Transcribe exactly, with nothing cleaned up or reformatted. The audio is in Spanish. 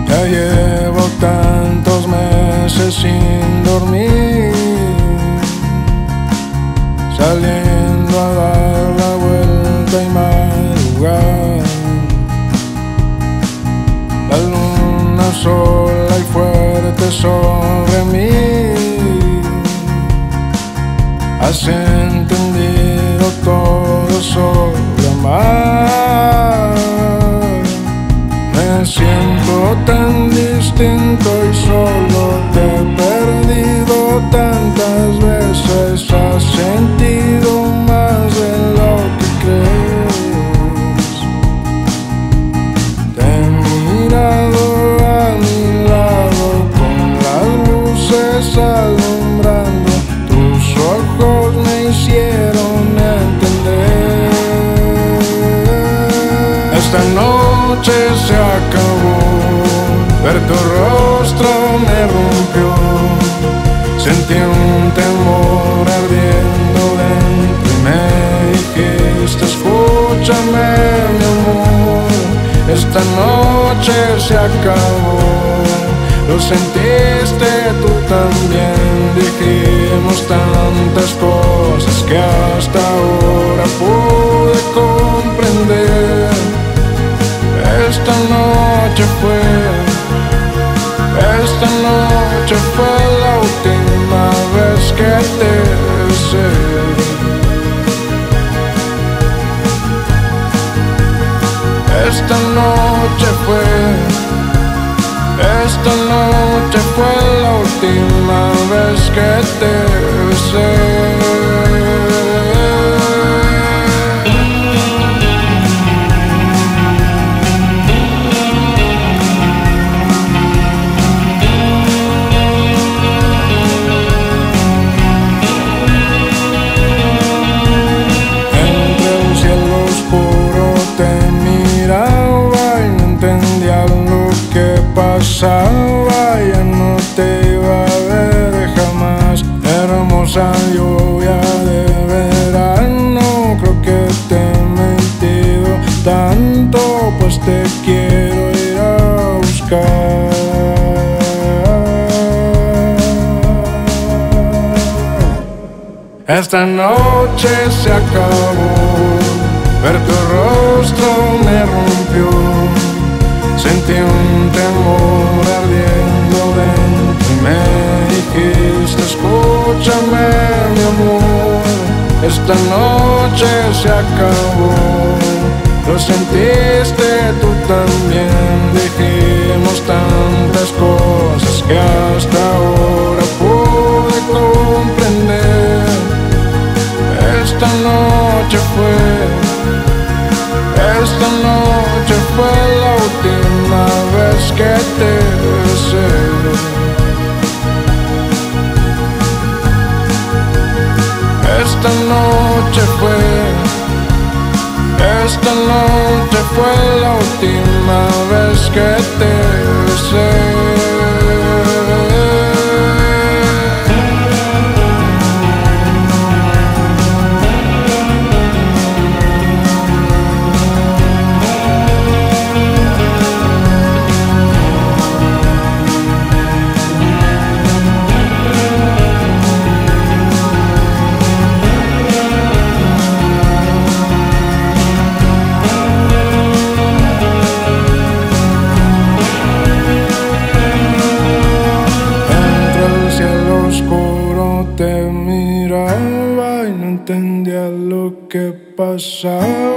Ya llevo tantos meses sin dormir, saliendo a dar la vuelta y madrugar. La luna sola y fuerte sobre mí, has entendido todo sobre amar. Me siento tan distinto y solo te he perdido tantas veces. Has sentido más de lo que crees. Te he mirado a mi lado con las luces alumbrando. Tus ojos me hicieron entender. Esta noche se acabó, ver tu rostro me rompió. Sentí un temor ardiendo dentro y me dijiste: escúchame, mi amor, esta noche se acabó. Lo sentiste tú también, dijimos tantas cosas que hasta ahora pude comprender. Esta noche fue, esta noche fue la última vez que te besé. Esta noche fue, esta noche fue la última vez que te besé. Ya no te iba a ver jamás, hermosa lluvia de verano. Creo que te he mentido tanto, pues te quiero ir a buscar. Esta noche se acabó, ver tu rostro me rompió. Sentí un temor ardiendo dentro y me dijiste: escúchame, mi amor, esta noche se acabó. Lo sentiste tú también, dijimos tantas cosas que hasta ahora pude comprender. Esta noche fue, esta noche fue la última vez que te besé. Esta noche fue, esta noche fue la última vez que te besé. Te miraba y no entendía lo que pasaba.